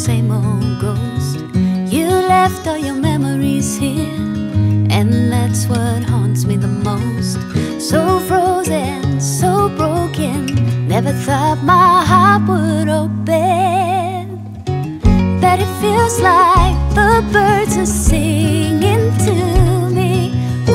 same old ghost. You left all your memories here, and that's what haunts me the most. So frozen, so broken, never thought my heart would open. But it feels like the birds are singing to me.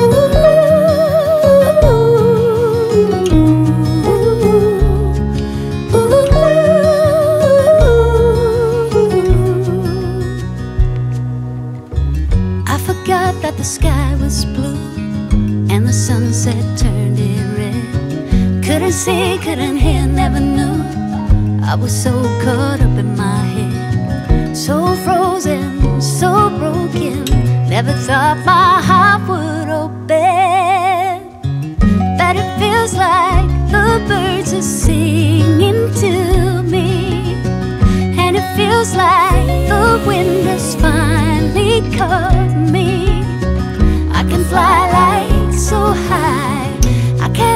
I forgot that the sky was blue and the sunset turned it red. Couldn't see, couldn't hear, never knew. I was so caught up in my head, so frozen, so broken, never thought my heart would open. But it feels like the birds are singing to me, and it feels like the wind has finally caught me. I can fly like so high, I can